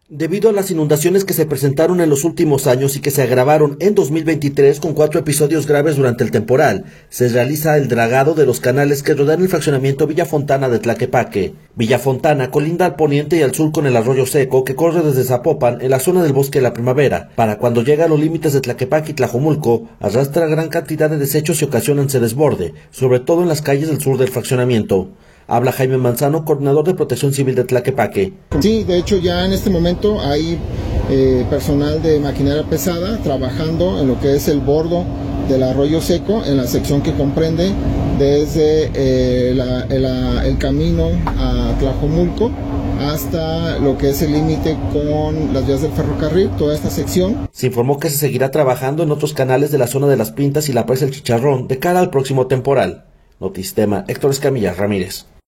Debido a las inundaciones que se presentaron en los últimos años y que se agravaron en 2023 con 4 episodios graves durante el temporal, se realiza el dragado de los canales que rodean el fraccionamiento Villa Fontana de Tlaquepaque. Villa Fontana colinda al poniente y al sur con el arroyo Seco que corre desde Zapopan en la zona del Bosque de la Primavera. Para cuando llega a los límites de Tlaquepaque y Tlajomulco, arrastra gran cantidad de desechos y ocasionan se desborde, sobre todo en las calles del sur del fraccionamiento. Habla Jaime Manzano, coordinador de Protección Civil de Tlaquepaque. Sí, de hecho ya en este momento hay personal de maquinaria pesada trabajando en lo que es el bordo del arroyo Seco, en la sección que comprende desde el camino a Tlajomulco hasta lo que es el límite con las vías del ferrocarril, toda esta sección. Se informó que se seguirá trabajando en otros canales de la zona de Las Pintas y la presa El Chicharrón de cara al próximo temporal. Notistema, Héctor Escamilla Ramírez.